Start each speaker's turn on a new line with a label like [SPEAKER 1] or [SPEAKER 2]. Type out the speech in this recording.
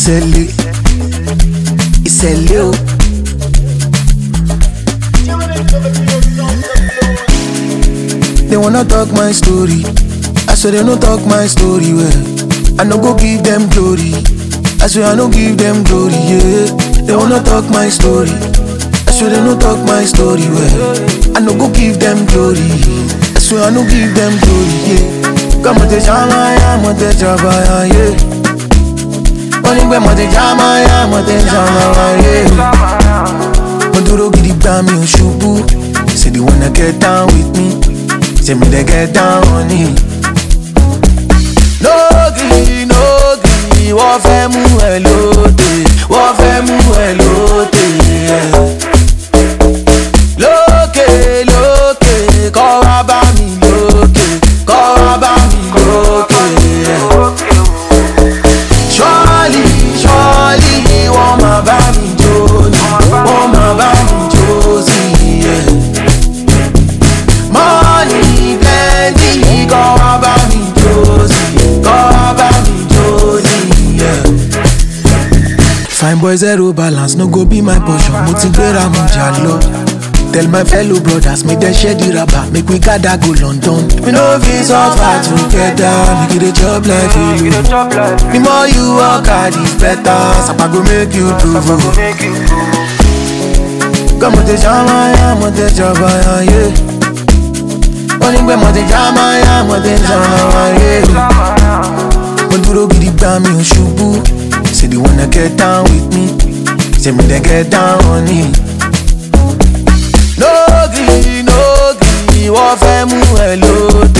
[SPEAKER 1] ìṣẹ̀lẹ̀ o. They wanna talk my story, I swear they no talk my story well. I no go give them glory, I swear I no give them glory, yeah. They wanna talk my story, I swear they no talk my story well. I no go give them glory, I swear I no give them glory, yeah. Come on, Jamaya, Monte Jabaya, yeah. Only when Monte Jamaya, Monte Jamaya, yeah. Maduro gidi bami oshubu, say they wanna get down with me, say me they get down on it. No gree, wọ́n fẹ́ mú ẹ lóde, wọ́n fẹ́ mú ẹ lóde, yeah. Lókè, kọ́ wá bá mi lókè, kọ́ wá bá mi lókè, yeah. Surely, wọ́n máa bá mi jó ni, wọ́n máa bá mi jó sí, yeah. Money plenty, kọ́ wá bá mi jó sí, kọ́ wá bá mi jó sí, yeah. Fine boy zero balance, no go be my portion. Motivera mo jalo. Tell my fellow brothers, make them share the rubber, make we gather go London. We no fit suffer together, make it a job like you. The more you work hard, it's better. Sapa go make you prove. Come on, te jamaya, monte jabaya, yeah. Only when monte jamaya, monte jamaya, yeah. Maduro gidi bami oshubu, say they wanna get down with me, say me they get down on it. No gree, wọ́n fẹ́ mú ẹ lóde.